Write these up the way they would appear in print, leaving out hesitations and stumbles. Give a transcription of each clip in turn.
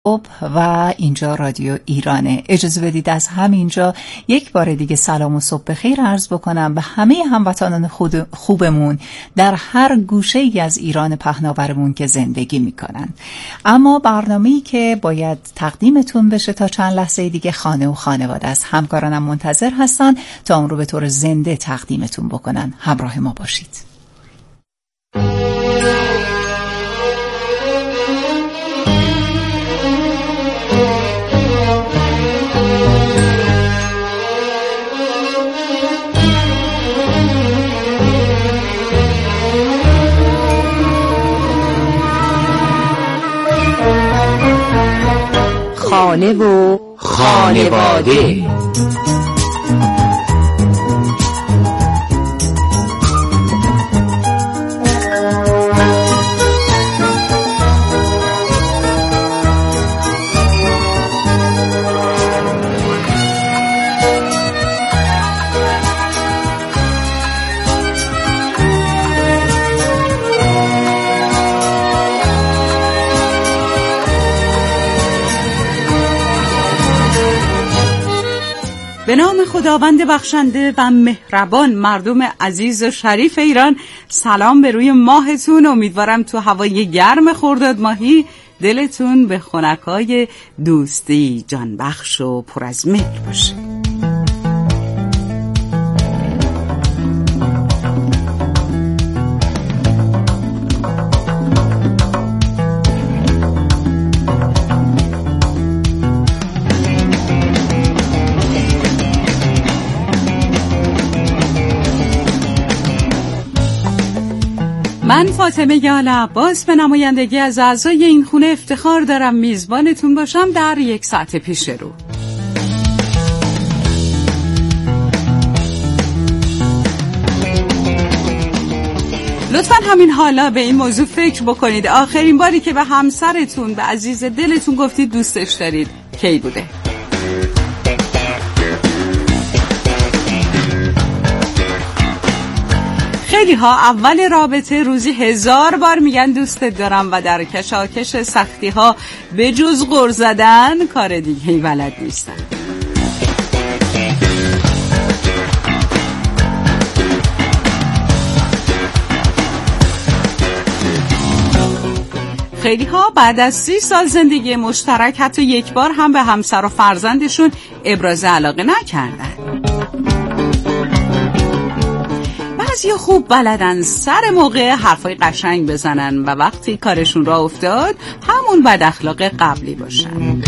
و اینجا رادیو ایرانه. اجازه بدید از همینجا یک بار دیگه سلام و صبح بخیر عرض بکنم به همه هموطنان خوبمون در هر گوشه‌ای از ایران پهناورمون که زندگی میکنن. اما برنامه‌ای که باید تقدیمتون بشه تا چند لحظه دیگه خانه و خانواده است. همکارانم منتظر هستن تا اون رو به طور زنده تقدیمتون بکنن. همراه ما باشید. خانه و خانواده. به نام خداوند بخشنده و مهربان. مردم عزیز و شریف ایران، سلام به روی ماهتون. امیدوارم تو هوای گرم خرداد ماهی دلتون به خنکای دوستی جانبخش و پر از مهر باشه. من فاطمه آل‌عباس به نمایندگی از اعضای این خونه افتخار دارم میزبانتون باشم در یک ساعت پیش رو. لطفاً همین حالا به این موضوع فکر بکنید. آخرین باری که به همسرتون، به عزیز دلتون گفتید دوستش دارید کی بوده؟ خیلی ها اول رابطه روزی 1000 بار میگن دوستت دارم و در کشاکش سختی ها به جز غر زدن کار دیگه‌ای بلد نیستن. خیلی ها بعد از 30 سال زندگی مشترک حتی یک بار هم به همسر و فرزندشون ابراز علاقه نکردن. بعضی خوب بلدن سر موقع حرفای قشنگ بزنن و وقتی کارشون را افتاد همون بد اخلاق قبلی باشن.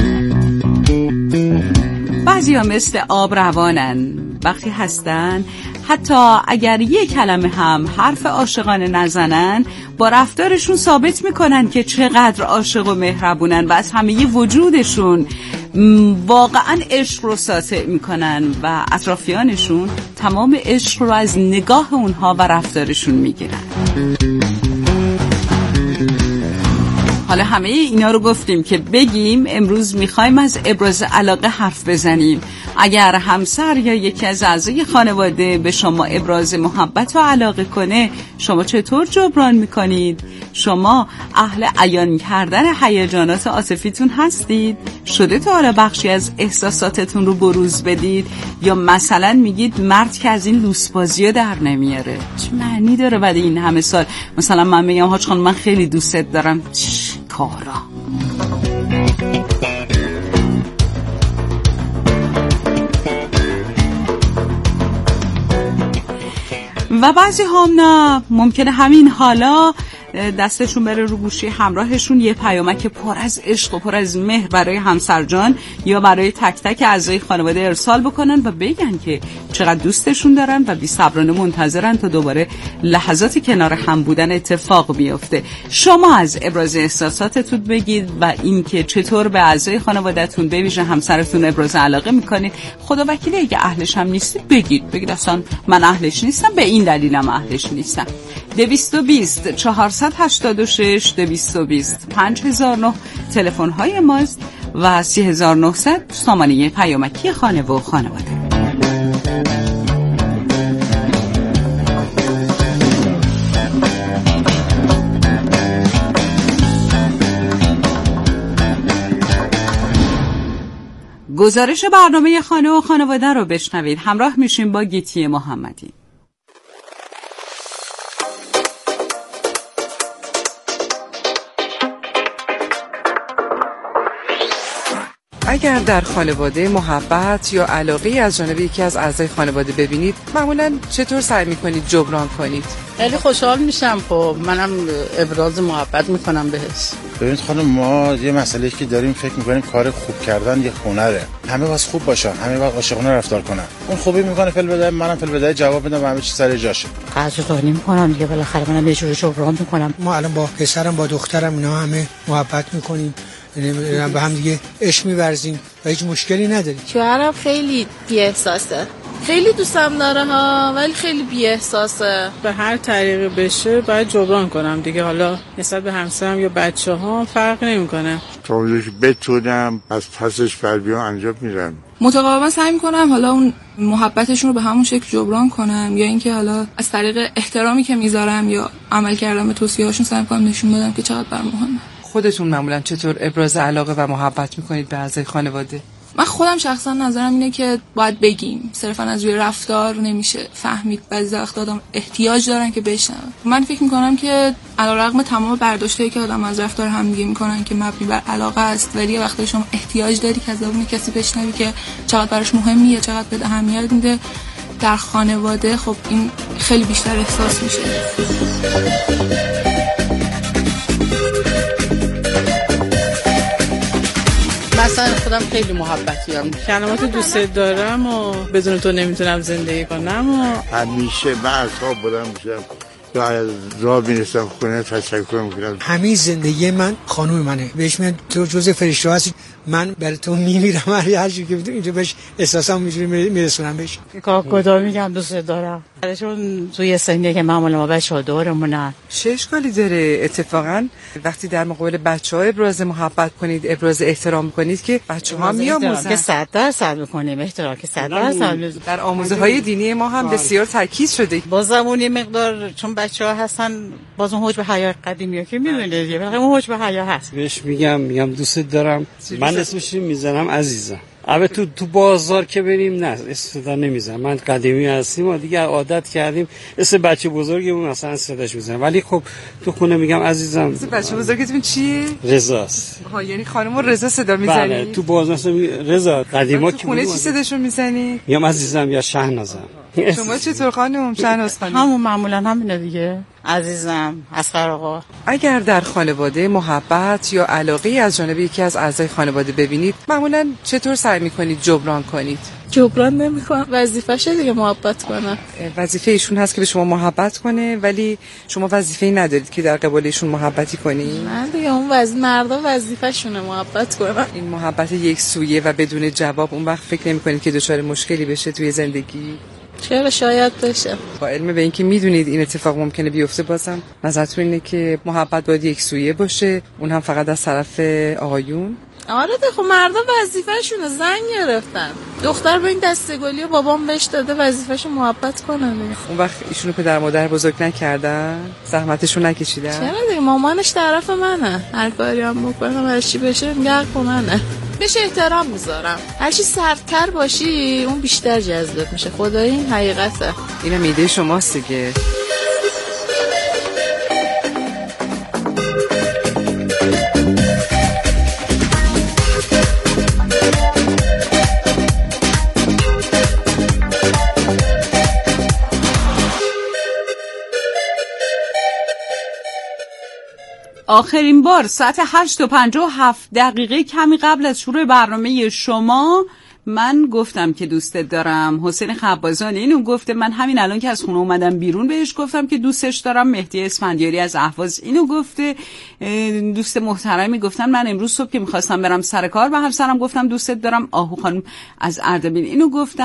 بعضی ها مثل آب روانن، وقتی هستن حتی اگر یک کلمه هم حرف عاشقانه نزنن با رفتارشون ثابت میکنن که چقدر عاشق و مهربونن و از همه وجودشون واقعا عشق رو ساطع میکنن و اطرافیانشون تمام عشق رو از نگاه اونها و رفتارشون میگیرن. حالا همه اینا رو گفتیم که بگیم امروز میخوایم از ابراز علاقه حرف بزنیم. اگر همسر یا یکی از اعضای خانواده به شما ابراز محبت و علاقه کنه، شما چطور جبران میکنید؟ شما اهل عیان کردن هیجانات عاطفیتون هستید؟ شده تا حالا بخشی از احساساتتون رو بروز بدید؟ یا مثلا میگید مرد که از این لوسبازی‌ها در نمیاره؟ چه معنی داره بعد این همه سال مثلا من میگم حاج خانم من خیلی دوستت دارم، کارا. و بعضی هم نه، ممکنه همین حالا دستشون بره رو گوشی همراهشون یه پیامک پر از عشق و پر از مهر برای همسرجان یا برای تک تک اعضای خانواده ارسال بکنن و بگن که چقدر دوستشون دارن و بی‌صبرانه منتظرن تا دوباره لحظاتی کنار هم بودن اتفاق بیفته. شما از ابراز احساساتتون بگید و اینکه چطور به اعضای خانواده‌تون به ویژه همسرتون ابراز علاقه میکنید. خدا وکیلی اگه اهلش هم نیستید بگید اصلا من اهلش نیستم، به این دلیلم اهلش نیستم. 220 486 220 5009 تلفن های ماست و 3900 سامانه پیامکی خانه و خانواده. گزارش برنامه خانه و خانواده رو بشنوید. همراه میشیم با گیتی محمدی. اگر در خانواده محبت یا علاقه از جانب یکی از اعضای خانواده ببینید، معمولاً چطور سعی می‌کنید جبران کنید؟ خیلی خوشحال میشم. خب منم ابراز محبت میکنم بهش. ببینید خانم، ما یه مسئله که داریم فکر میکنیم کار خوب کردن یه هنره. همه باز خوب باشن، همه باز عاشقانه رفتار کنن. اون خوبی میکنه فل بدای، منم فل بدای جواب میدم و همه چی سر جاشه. قدردانی میکنم دیگه، بالاخره منم یه جوری جبران میکنم. ما الان با پسرم با دخترم اینا همه محبت میکنیم، به هم دیگه عشق می‌ورزیم و هیچ مشکلی نداریم. شوهرم خیلی بی‌احساسه، خیلی دوستم داره ها، ولی خیلی بی‌احساسه. به هر طریقی بشه باید جبران کنم دیگه. حالا نسبت به همسرم یا بچه‌ها فرق نمی‌کنه. تا یک بتونم از پسش بر بیام انجام میدم. متقابلا سعی می‌کنم حالا اون محبتشون رو به همون شکل جبران کنم، یا اینکه حالا از طریق احترامی که میذارم یا عمل کردم به توصیه‌هاشون سعی می‌کنم نشون بدم که چقدر برام مهمه. خودتون معمولاً چطور ابراز علاقه و محبت میکنید به اعضای خانواده؟ من خودم شخصا نظرم اینه که باید بگیم، صرفا از روی رفتار نمیشه فهمید. بعضی وقت آدم احتیاج دارن که بشنون. من فکر میکنم که علیرغم تمام برداشتایی که آدم از رفتار هم دیگه میکنن که مبنی بر علاقه است، ولی وقتی شما احتیاج داری که از زبون کسی بشنوی که چقدر براش مهمیه، چقدر به اهمیت میده در خانواده، خب این خیلی بیشتر احساس میشه. مثلا خودم خیلی محبتیم. کلمات دوست دارم و بدون تو نمیتونم زندگی کنم و همیشه من اصحاب بودم میشم یا از راه میرسم خونه تشکر میکنم. همه زندگی من خانوم منه. بهش میگم تو جزء فرشته هستی، من برای تو میمیرم. هر چیزی که اینجا بهش احساسام میجوری میرسونم بهش. کاکودا میگم دوست دارم. چون توی سنیه که معمولا ما بچه‌ها دورمونن. چه اشکالی داره اتفاقا وقتی در مقابل بچه‌ها ابراز محبت کنید، ابراز احترام کنید که بچه‌ها میآموزن که 100% میکنیم احترام، که 100% در آموزه‌های دینی ما هم بسیار تاکید شده. بازم اون یه مقدار چون بچه‌ها هستن باز اون حجب حیا قدیمیه که میدونید دیگه، اون حجب حیا هست. بهش میگم دوست دارم. من اسمش میزنم عزیزم. البته تو بازار که بریم نه صدا نمیزنم. من قدیمی هستیم و دیگه عادت کردیم اسم بچه بزرگمون مثلا صداش میزنم، ولی خب تو خونه میگم عزیزم. اسم بچه بزرگتون چیه؟ رضاست. یعنی خانم رضا صدا میزنی؟ بله تو بازار رضا قدیما که خونه چی صداشون میزنی؟ میگم عزیزم یا شهنازم. شما چطور خانم؟ شهناز خانم؟ همون معمولا همینه دیگه. عزیزم، اصغر آقا. اگر در خانواده محبت یا علاقه از جانب یکی از اعضای خانواده ببینید، معمولاً چطور سعی می‌کنید جبران کنید؟ جبران نمی‌کنم، وظیفه‌شه دیگه محبت کنه. وظیفه ایشون هست که به شما محبت کنه، ولی شما وظیفه‌ای ندارید که در قبال ایشون محبتی کنید. نه دیگه، اون مردا وظیفه‌شونه محبت کنن. این محبت یک سویه و بدون جواب، اون وقت فکر نمی‌کنید که دچار مشکلی بشه توی زندگی؟ چرا شاید بشه. با علم به اینکه میدونید این اتفاق ممکنه بیفته، بازم نظرتون اینه که محبت باید یک سویه باشه، اون هم فقط از طرف آقایون؟ آره خب مردا وظیفه‌شونه، زن گرفتن. دختر به این دستگلی بابام بهش داده وظیفه‌شو محبت کنه دیگه. اون وقت ایشونو پدر مادر بزرگ نکردن؟ زحمتشو نکشیدن؟ چرا دیگه، مامانش طرف منه. هر کاری هم بکنم هر چی بشه میگه حق منه. بهش احترام میذارم. هر چی سردتر باشی اون بیشتر جذب میشه. خدای این حقیقته. اینم ایده شماست دیگه. آخرین بار ساعت 8:57 کمی قبل از شروع برنامه شما من گفتم که دوستت دارم. حسین خبازان اینو گفته، من همین الان که از خونه اومدم بیرون بهش گفتم که دوستش دارم. مهدی اسفندیاری از اهواز اینو گفته. دوست محترمی گفتن من امروز صبح که میخواستم برم سر کار به همسرم گفتم دوستت دارم. آهو خانم از اردبیل اینو گفتن.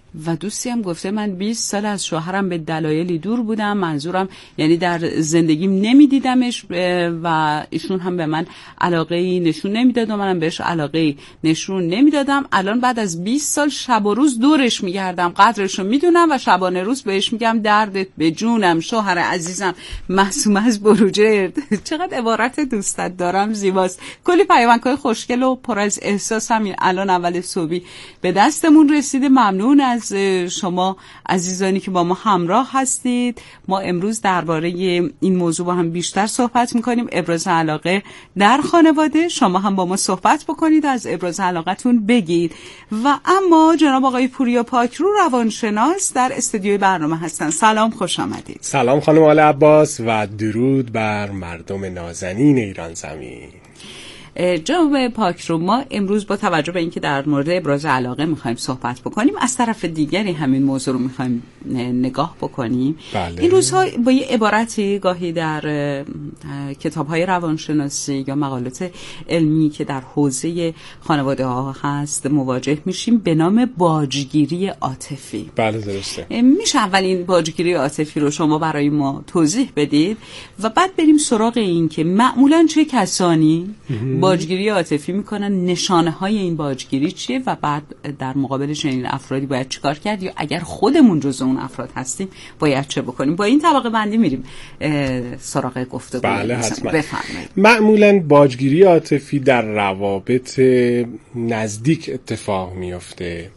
و دوستی هم گفته من 20 سال از شوهرم به دلایلی دور بودم، منظورم یعنی در زندگیم نمیدیدمش و ایشون هم به من علاقه‌ای نشون نمیداد و منم بهش علاقه‌ای نشون نمیدادم. الان بعد از 20 سال شب و روز دورش میگردم، قدرشو میدونم و شبانه روز بهش میگم دردت به جونم شوهر عزیزم معصوم از بروجرد. چقدر عبارت دوستت دارم زیباست. کلی پیامک‌های خوشگل و پر از احساس همین الان اول صبحی به دستمون رسیده. ممنون از شما عزیزانی که با ما همراه هستید. ما امروز درباره این موضوع با هم بیشتر صحبت میکنیم، ابراز علاقه در خانواده. شما هم با ما صحبت بکنید، از ابراز علاقتون بگید. و اما جناب آقای پوریا پاکرو روانشناس در استودیوی برنامه هستن. سلام، خوش آمدید. سلام خانم آل عباس و درود بر مردم نازنین ایران زمین. جناب پاکرو، ما امروز با توجه به اینکه در مورد ابراز علاقه میخوایم صحبت بکنیم، از طرف دیگری همین موضوع رو میخوایم نگاه بکنیم. بله. این روزها با یه عبارتی گاهی در کتاب‌های روانشناسی یا مقالات علمی که در حوزه خانواده ها هست مواجه میشیم به نام باجگیری عاطفی. بله درسته. میشه اول این باجگیری عاطفی رو شما برای ما توضیح بدید و بعد بریم سراغ این که معمولاً چه کسانی باجگیری عاطفی میکنن، نشانه های این باجگیری چیه و بعد در مقابل چنین افرادی باید چیکار کرد، یا اگر خودمون جزو اون افراد هستیم باید چه بکنیم. با این طبقه بندی میریم سراغ گفتگو. بله حتما. بفرمایید. معمولا باجگیری عاطفی در روابط نزدیک اتفاق میفته،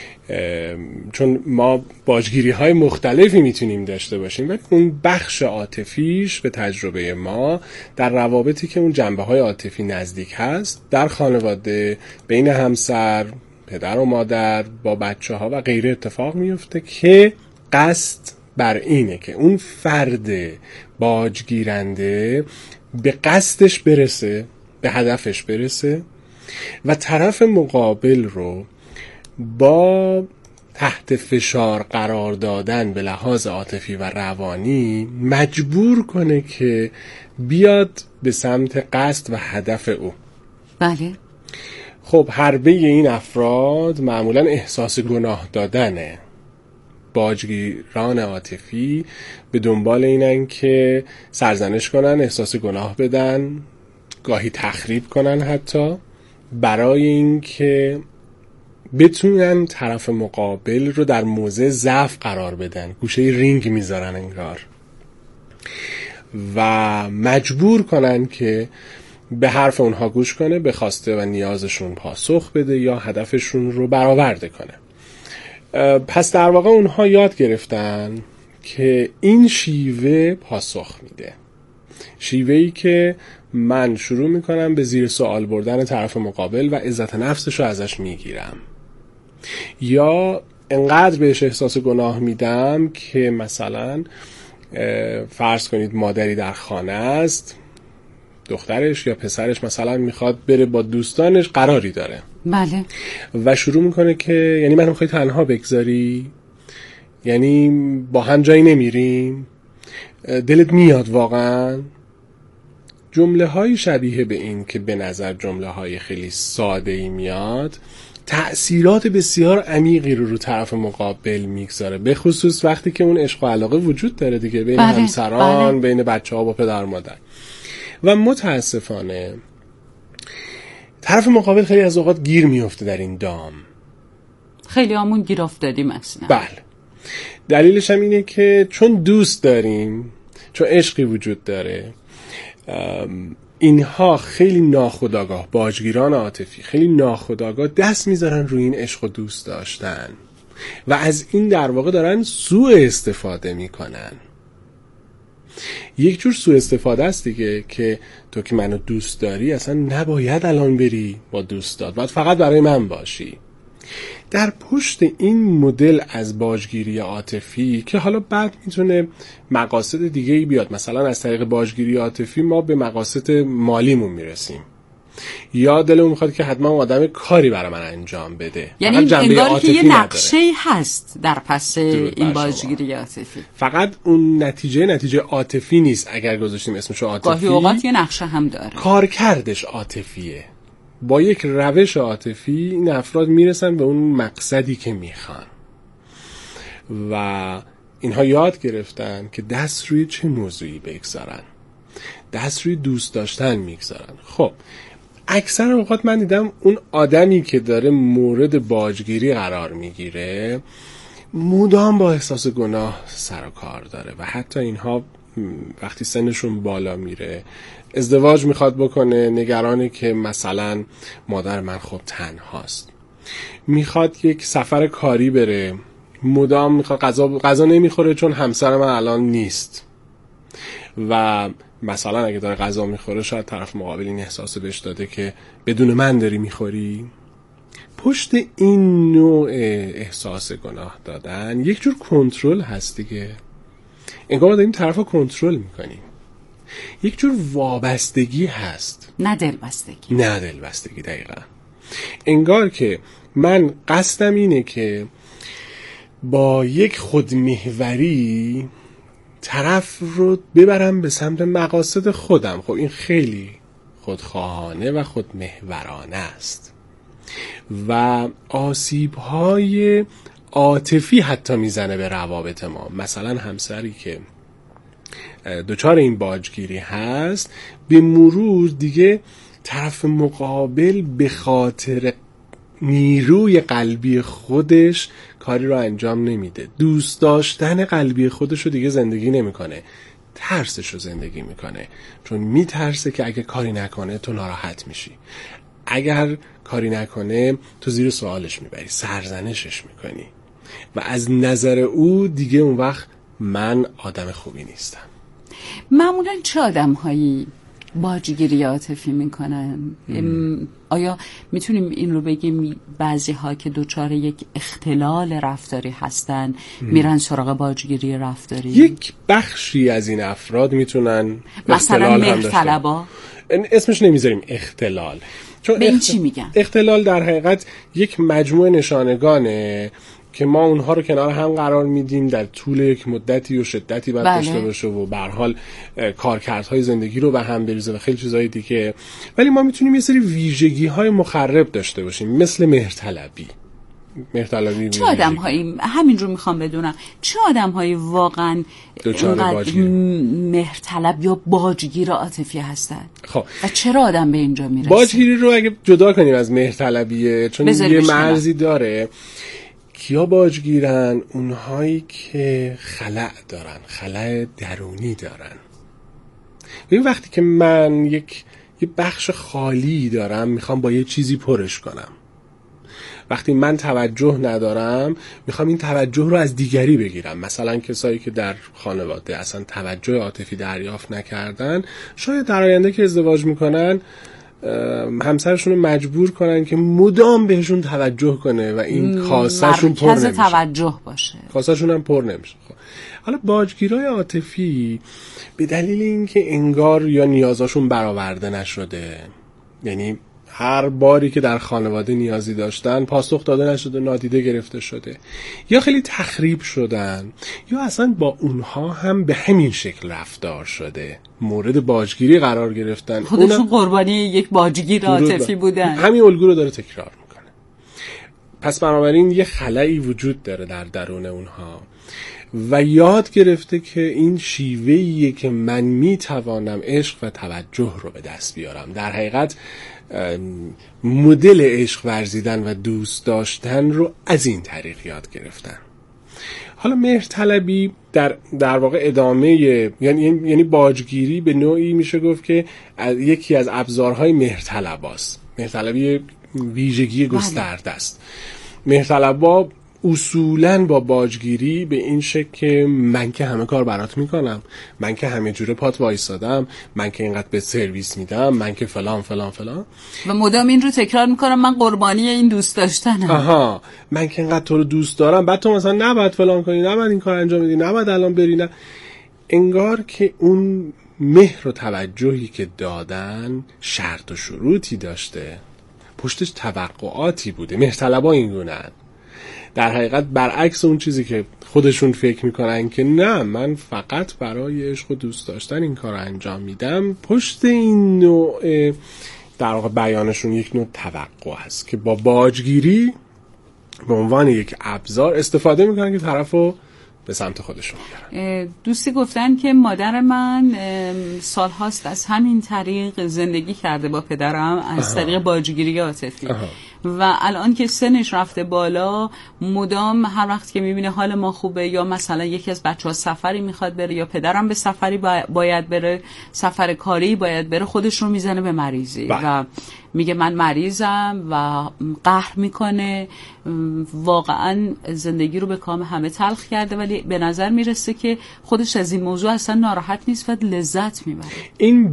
چون ما باجگیری های مختلفی میتونیم داشته باشیم، ولی اون بخش عاطفیش به تجربه ما در روابطی که اون جنبه های عاطفی نزدیک هست، در خانواده، بین همسر، پدر و مادر، با بچه ها و غیره اتفاق میفته که قصد بر اینه که اون فرد باجگیرنده به قصدش برسه، به هدفش برسه و طرف مقابل رو با تحت فشار قرار دادن به لحاظ عاطفی و روانی مجبور کنه که بیاد به سمت قصد و هدف او. بله. خب حربه این افراد معمولا احساس گناه دادنه. باجگیران عاطفی به دنبال اینن که سرزنش کنن، احساس گناه بدن، گاهی تخریب کنن حتی، برای اینکه بتونن طرف مقابل رو در موضع ضعف قرار بدن، گوشه رینگ میذارن انگار و مجبور کنن که به حرف اونها گوش کنه، به خواسته و نیازشون پاسخ بده یا هدفشون رو برآورده کنه. پس در واقع اونها یاد گرفتن که این شیوه پاسخ میده، شیوهی که من شروع میکنم به زیر سوال بردن طرف مقابل و عزت نفسش رو ازش میگیرم، یا انقدر بهش احساس گناه میدم که مثلا فرض کنید مادری در خانه است، دخترش یا پسرش مثلا میخواد بره با دوستانش، قراری داره. بله. و شروع میکنه که یعنی من میخوای تنها بگذاری، یعنی با هم جایی نمیریم، دلت میاد واقعا. جمله های شبیه به این که به نظر جمله های خیلی ساده ای میاد، تأثیرات بسیار عمیقی رو طرف مقابل میگذاره، به خصوص وقتی که اون عشق و علاقه وجود داره دیگه، بین همسران، بین بچه ها با پدر مادر. و متاسفانه طرف مقابل خیلی از اوقات گیر میفته در این دام. خیلی همون گیر افتادیم اصلا. بله. دلیلش هم اینه که چون دوست داریم، چون عشقی وجود داره، اینها خیلی ناخودآگاه، باجگیران عاطفی خیلی ناخودآگاه دست میذارن روی این عشق و دوست داشتن و از این در واقع دارن سوء استفاده میکنن. یک جور سوء استفاده است دیگه، که تو که منو دوست داری اصلا نباید الان بری با دوستات، باید فقط برای من باشی. در پشت این مدل از باجگیری عاطفی که حالا بعد میتونه مقاصد دیگه ای بیاد، مثلا از طریق باجگیری عاطفی ما به مقاصد مالیمون میرسیم، یا دلمون میخواد که حتما آدم کاری برای من انجام بده، یعنی انگار که یه نقشه‌ای هست در پس این باجگیری عاطفی. فقط اون نتیجه عاطفی نیست، اگر گذاشتیم اسمشو عاطفی، گاهی اوقات یه نقشه هم داره، کارکردش عاطفیه. با یک روش عاطفی این افراد میرسن به اون مقصدی که میخوان. و اینها یاد گرفتن که دست روی چه موضوعی بگذارن، دست روی دوست داشتن میگذارن. خب اکثر اوقات من دیدم اون آدمی که داره مورد باجگیری قرار میگیره مدام با احساس گناه سر و کار داره و حتی اینها وقتی سنشون بالا میره ازدواج میخواد بکنه، نگرانه که مثلا مادر من خب تنهاست، میخواد یک سفر کاری بره، مدام میخواد غذا نمیخوره چون همسر من الان نیست و مثلا اگه داره غذا میخوره شاید طرف مقابل این احساس بهش داده که بدون من داری میخوری. پشت این نوع احساس گناه دادن یک جور کنترل هست دیگه، انگار داریم طرف رو کنترل میکنیم، یک جور وابستگی هست، نه دلبستگی. دقیقا انگار که من قصدم اینه که با یک خودمحوری طرف رو ببرم به سمت مقاصد خودم. خب این خیلی خودخواهانه و خودمحورانه است و آسیب‌های عاطفی حتی میزنه به روابط ما. مثلا همسری که دچار این باجگیری هست به مرور دیگه طرف مقابل به خاطر نیروی قلبی خودش کاری رو انجام نمیده، دوست داشتن قلبی خودش رو دیگه زندگی نمیکنه، ترسش رو زندگی میکنه، چون میترسه که اگه کاری نکنه تو ناراحت میشی، اگر کاری نکنه تو زیر سوالش میبری، سرزنشش میکنی و از نظر او دیگه اون وقت من آدم خوبی نیستم. معمولا چه آدم‌هایی باجگیری عاطفی میکنن؟ آیا میتونیم این رو بگیم بعضی ها که دوچار یک اختلال رفتاری هستن میرن سراغ باجگیری رفتاری؟ یک بخشی از این افراد میتونن مثلا مهرطلبا، اسمش نمیذاریم اختلال، چون به این چی میگن؟ اختلال در حقیقت یک مجموعه نشانگانه که ما اونها رو کنار هم قرار میدیم، در طول یک مدتی و شدتی باید داشته باشه و به هر حال کارکردهای زندگی رو به هم بریزه و خیلی چیزهای دیگه، ولی ما میتونیم یه سری ویژگی‌های مخرب داشته باشیم مثل مهرطلبی. چه آدم‌هایی، همین رو میخوام بدونم، چه آدم‌هایی واقعا اینقدر مهرطلب یا باجگیر عاطفی هستن؟ خب و چرا آدم به اینجا میرسه؟ باجگیری رو اگه جدا کنیم از مهرطلبیه، چون یه مرزی داره. کیا باجگیرن؟ اونهایی که خلأ دارن، خلأ درونی دارن. ببین وقتی که من یه بخش خالی دارم میخوام با یه چیزی پرش کنم، وقتی من توجه ندارم میخوام این توجه رو از دیگری بگیرم. مثلا کسایی که در خانواده اصلا توجه عاطفی دریافت نکردن شاید در آینده که ازدواج میکنن همسرشون رو مجبور کنن که مدام بهشون توجه کنه و این کاسهشون پر نمیشه، توجه باشه، کاسهشون هم پر نمیشه. خب حالا باجگیرای عاطفی به دلیل اینکه انگار یا نیازاشون برآورده نشده، یعنی هر باری که در خانواده نیازی داشتن پاسخ داده نشده، نادیده گرفته شده، یا خیلی تخریب شدن، یا اصلا با اونها هم به همین شکل رفتار شده، مورد باجگیری قرار گرفتن، خودشون قربانی یک باجگیر عاطفی بودن، همین الگو رو داره تکرار میکنه. پس بنابراین یه خلایی وجود داره در درون اونها و یاد گرفته که این شیوهیه که من میتوانم عشق و توجه رو به دست بیارم. در حقیقت مدل عشق ورزیدن و دوست داشتن رو از این طریق یاد گرفتن. حالا مهرطلبی در واقع ادامه، یعنی باجگیری به نوعی میشه گفت که یکی از ابزارهای مهرطلباست. مهرطلبی ویژگی گسترده است. مهرطلبا اصولاً با باجگیری به این شکل که من که همه کار برات میکنم، من که همه جوره پات وایسادم، من که اینقدر به سرویس میدم، من که فلان فلان فلان و مدام این رو تکرار میکنم، من قربانی این دوست داشتنم. آها، من که اینقدر تو رو دوست دارم، بعد تو مثلا نباید فلان کنی، نباید این کار انجام بدی، نباید الان بری، نه. انگار که اون مهر و توجهی که دادن شرط و شروطی داشته، پشتش توقعاتی بوده. مهرطلبا این گونه‌اند. در حقیقت برعکس اون چیزی که خودشون فکر میکنن که نه، من فقط برای عشق و دوست داشتن این کار رو انجام میدم، پشت این نوع در واقع بیانشون یک نوع توقع هست که با باجگیری به عنوان یک ابزار استفاده میکنن که طرفو به سمت خودشون بیارن. دوستی گفتن که مادر من سالهاست از همین طریق زندگی کرده با پدرم، از طریق باجگیری عاطفی و الان که سنش رفته بالا مدام هر وقت که میبینه حال ما خوبه یا مثلا یکی از بچه‌ها سفری میخواد بره یا پدرم به سفری باید بره، سفر کاری باید بره، خودش رو میزنه به مریضی و میگه من مریضم و قهر میکنه. واقعا زندگی رو به کام همه تلخ کرده ولی به نظر میرسه که خودش از این موضوع اصلا ناراحت نیست و لذت میبره. این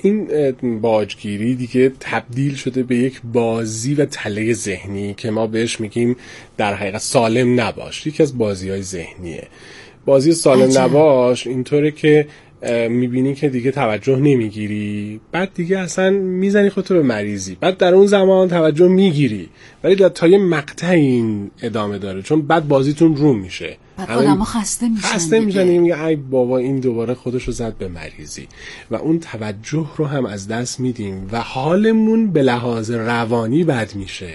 باجگیری دیگه تبدیل شده به یک بازی و تله ذهنی که ما بهش میگیم در حقیقت سالم نباش. یکی از بازی‌های ذهنیه. بازی سالم نباش اینطوره که میبینی که دیگه توجه نمیگیری، بعد دیگه اصلا میزنی خودتو به مریضی، بعد در اون زمان توجه میگیری ولی تا یه مقطع این ادامه داره چون بعد بازیتون رو میشه، بعد آدم‌ها خسته میشن میگه ای بابا این دوباره خودشو زد به مریضی و اون توجه رو هم از دست میدیم و حالمون به لحاظ روانی بد میشه.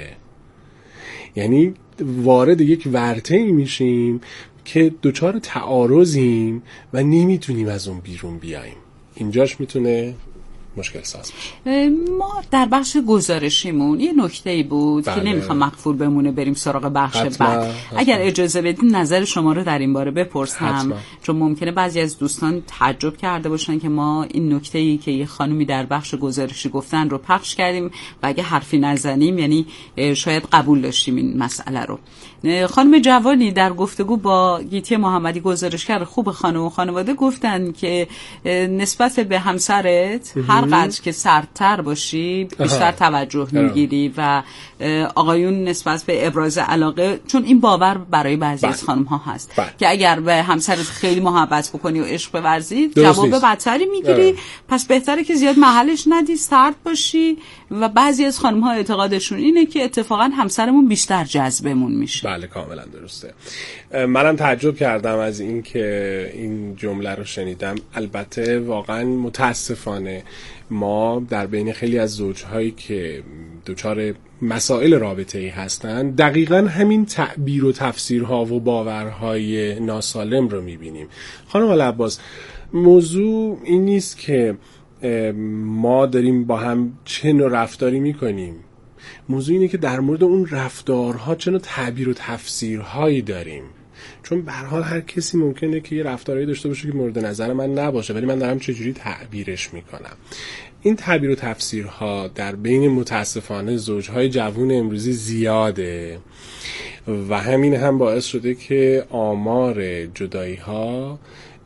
یعنی وارد یک ورطه‌ای میشیم که دوچار تعارضیم و نمیتونیم از اون بیرون بیاییم. اینجاش میتونه مشکل ساز بشه. ما در بخش گزارشیمون یه نکته‌ای بود که نمیخوام مخفول بمونه، بریم سراغ بخش بعد. اگر اجازه بدین نظر شما رو در این باره بپرسم چون ممکنه بعضی از دوستان تعجب کرده باشن که ما این نکته‌ای که یه خانومی در بخش گزارشی گفتن رو پخش کردیم و اگه حرفی نزنیم یعنی شاید قبول داشتیم این مسئله رو. خانم جوانی در گفتگو با گیتی محمدی گزارشگر خوب خانم و خانواده گفتن که نسبت به همسرت هر قدر که سردتر باشی بیشتر توجه میگیری و آقایون نسبت به ابراز علاقه، چون این باور برای بعضی از خانم ها هست که اگر به همسرت خیلی محبت بکنی و عشق بورزی جواب بدتری میگیری، پس بهتره که زیاد محلش ندی، سرد باشی و بعضی از خانم ها اعتقادشون اینه که اتفاقا همسرمون بیشتر جذبمون میشه. بله کاملا درسته. منم تعجب کردم از این که این جمله رو شنیدم. البته واقعا متاسفانه ما در بین خیلی از زوجهایی که دچار مسائل رابطه‌ای هستن دقیقاً همین تعبیر و تفسیرها و باورهای ناسالم رو میبینیم. خانم العباس، موضوع این نیست که ما داریم با هم چه نوع رفتاری میکنیم، موضوع اینه که در مورد اون رفتارها چه نوع تعبیر و تفسیرهایی داریم. چون به هر حال هر کسی ممکنه که یه رفتاری داشته باشه که مورد نظر من نباشه ولی من دارم چجوری تعبیرش میکنم. این تعبیر و تفسیرها در بین متاسفانه زوجهای جوان امروزی زیاده و همین هم باعث شده که آمار جدایی ها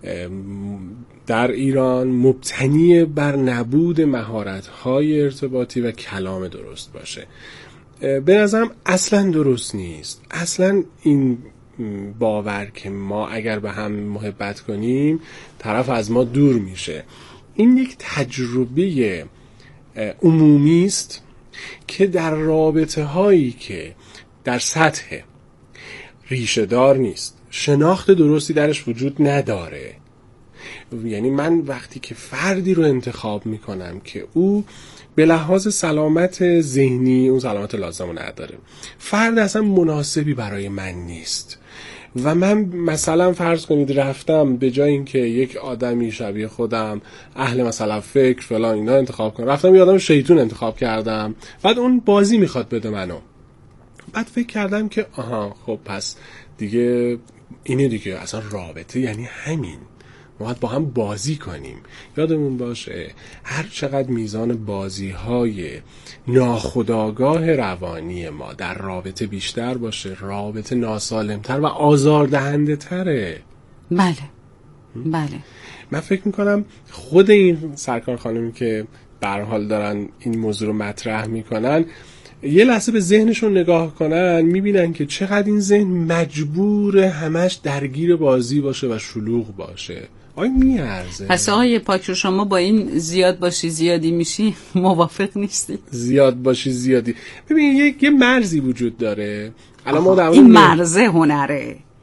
در ایران مبتنی بر نبود مهارت‌های ارتباطی و کلام درست باشه. به نظرم اصلا درست نیست. اصلا این باور که ما اگر به هم محبت کنیم طرف از ما دور میشه، این یک تجربه عمومی است که در رابطه هایی که در سطح ریشه دار نیست، شناخت درستی درش وجود نداره. یعنی من وقتی که فردی رو انتخاب میکنم که او به لحاظ سلامت ذهنی اون سلامت لازم رو نداره، فرد اصلا مناسبی برای من نیست و من مثلا فرض کنید رفتم به جای اینکه یک آدمی شبیه خودم اهل مثلا فکر فلان اینا انتخاب کنم، رفتم یه آدم شیطون انتخاب کردم، بعد اون بازی میخواد بده منو، بعد فکر کردم که آها خب پس دیگه اینه دیگه، اصلا رابطه یعنی همین، ما باید با هم بازی کنیم. یادمون باشه هر چقدر میزان بازی‌های ناخودآگاه روانی ما در رابطه بیشتر باشه، رابطه ناسالمتر و آزاردهنده تره. بله بله. من فکر میکنم خود این سرکار خانمی که به هر حال دارن این موضوع رو مطرح میکنن یه لحظه به ذهنشون نگاه کنن میبینن که چقدر این ذهن مجبور همش درگیر بازی باشه و شلوغ باشه. آیا میارزه؟ پس آقای پاکرو شما با این زیاد باشی زیادی میشی موافق نیستی؟ زیاد باشی زیادی، ببین یه مرزی وجود داره. الان ما این مرزه هنره.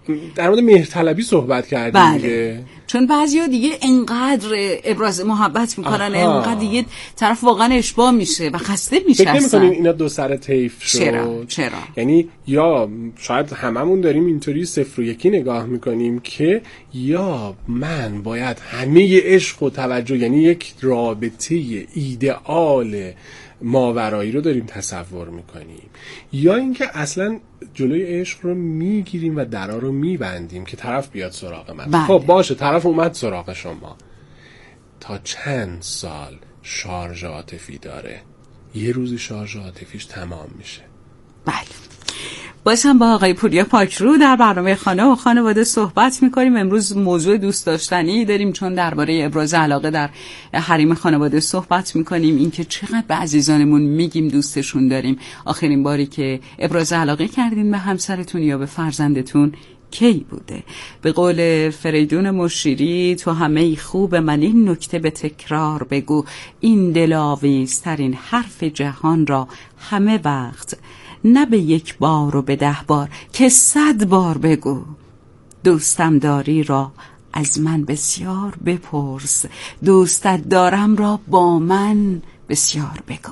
در مورد مهرطلبی صحبت کردیم دیگه. چون بعضیا دیگه انقدر ابراز محبت میکنن، انقدر دیگه طرف واقعا اشباع میشه و خسته میشه. فکر نمی‌کنین اینا دو سر طیف شد؟ چرا؟ یعنی یا شاید هممون داریم اینطوری 0 و 1 نگاه میکنیم که یا من باید همه عشق و توجه، یعنی یک رابطه ایدئال ماورایی رو داریم تصور میکنیم، یا اینکه اصلا جلوی عشق رو میگیریم و درا رو میبندیم که طرف بیاد سراغ من. خب باشه، طرف اومد سراغ شما، تا چند سال شارژ عاطفی داره؟ یه روزی شارژ عاطفیش تمام میشه. بله. باز هم با آقای پوریا پاکرو در برنامه خانه و خانواده صحبت میکنیم. امروز موضوع دوست داشتنی داریم، چون درباره ابراز علاقه در حریم خانواده صحبت میکنیم. اینکه چقدر به عزیزانمون میگیم دوستشون داریم. آخرین باری که ابراز علاقه کردین به همسرتون یا به فرزندتون کی بوده؟ به قول فریدون مشیری، تو همه خوب من این نکته به تکرار بگو، این دلاویزترین حرف جهان را همه وقت، نه به 1 بار و به 10 بار که 100 بار بگو. دوستم داری را از من بسیار بپرس، دوستت دارم را با من بسیار بگو.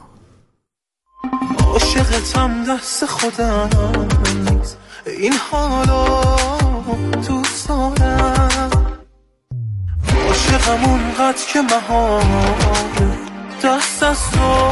عاشقتم دست خودم نیست، این حالا دوست دارم. عاشقم اونقدر که مهار دست از تو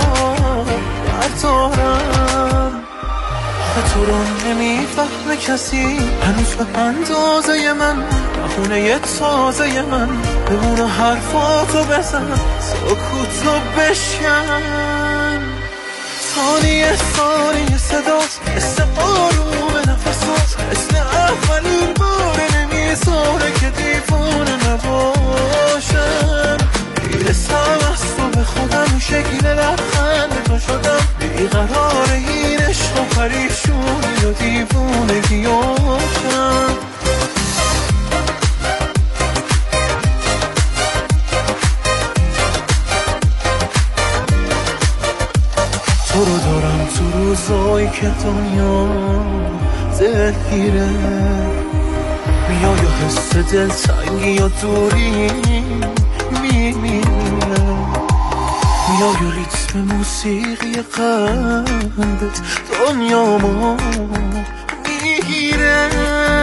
بردارم. تو رو نمیفهمه کسی هنوز به اندازه من، بخونه تازه من بمونه حرفاتو بزن، سکوتو بشکن. ثانیه ثانیه صدات مثل آروم نفسات، مثل اولین بار نمیذاره که دیوونه نباشم. میرسم از تو به خودم، شکل لبخند تو شدم، بیقرار این عشق و پریشونی و دیوونگی آشم. تو رو دارم تو روزایی که دنیا دلگیره، میای و حس دلتنگی یا دوری میمیره، میای و ریتم موسیقی قلبت دنیا ما میگیره.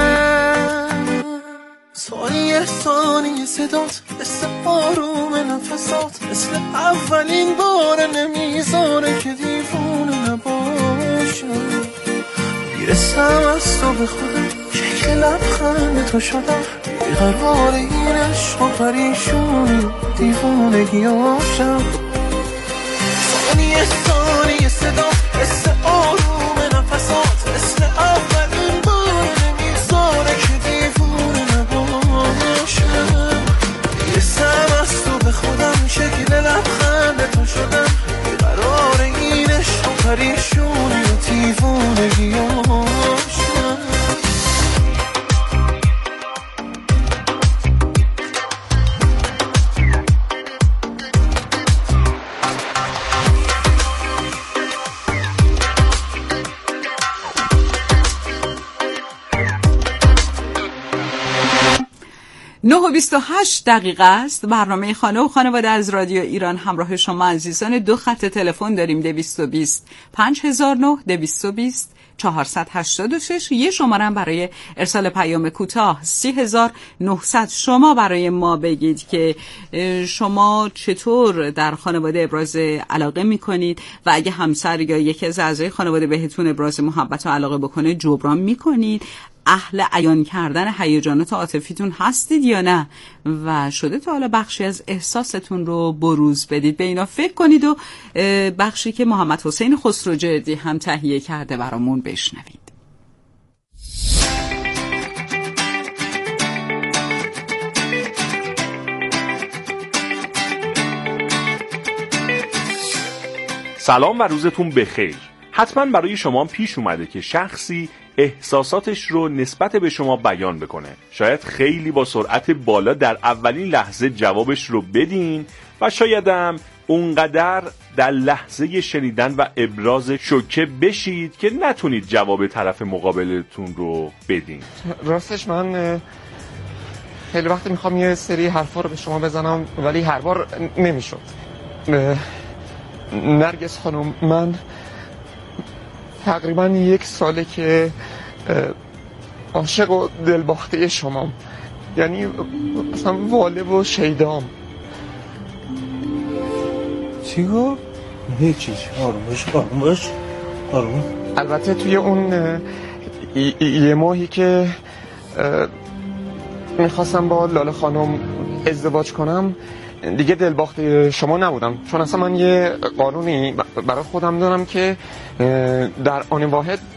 ثانیه ثانیه صدات مثل آروم نفسات، مثل اولین بار نمیذاره که دیوونه نباشم. میرسم از تو به خودم، شکل لبخند تو شدم، بیقرار این عشق و پریشونی دیوونگی آشم. ثانیه ثانیه صدات مثل آروم نفسات، مثل اولین بار نمیذاره که دیوونه نباشم. میرسم از تو به خودم، شکل لبخند تو شدم، بیقرار این عشق و پریشونی و دیوونگی آشم. 9:28 است. برنامه خانه و خانواده از رادیو ایران همراه شما عزیزان. 2 خط تلفن داریم، 220 5009 220 486. یه شماره هم برای ارسال پیام کوتاه 30900. شما برای ما بگید که شما چطور در خانواده ابراز علاقه میکنید و اگه همسر یا یکی از اعضای خانواده بهتون ابراز محبت و علاقه بکنه جبران میکنید؟ اهل عیان کردن هیجانات عاطفیتون هستید یا نه؟ و شده تا حالا بخشی از احساستون رو بروز بدید؟ به اینا فکر کنید و بخشی که محمد حسین خسروجردی هم تهیه کرده برامون بشنوید. سلام و روزتون بخیر. حتما برای شما پیش اومده که شخصی احساساتش رو نسبت به شما بیان بکنه. شاید خیلی با سرعت بالا در اولین لحظه جوابش رو بدین و شایدم اونقدر در لحظه شنیدن و ابراز شوکه بشید که نتونید جواب طرف مقابلتون رو بدین. راستش من خیلی وقت میخوام یه سری حرفا رو به شما بزنم ولی هر بار نمیشد. نرگس خانم، من تقریبا 1 ساله که عاشق و دلباخته شمام، یعنی اصلا واله و شیدام. چی گفت؟ هیچی. آروم باش. البته توی اون یه ماهی که میخواستم با لاله خانم ازدواج کنم دیگه دلباخته شما نبودم، چون اصلا من یه قانونی برای خودم دارم که در آن واحد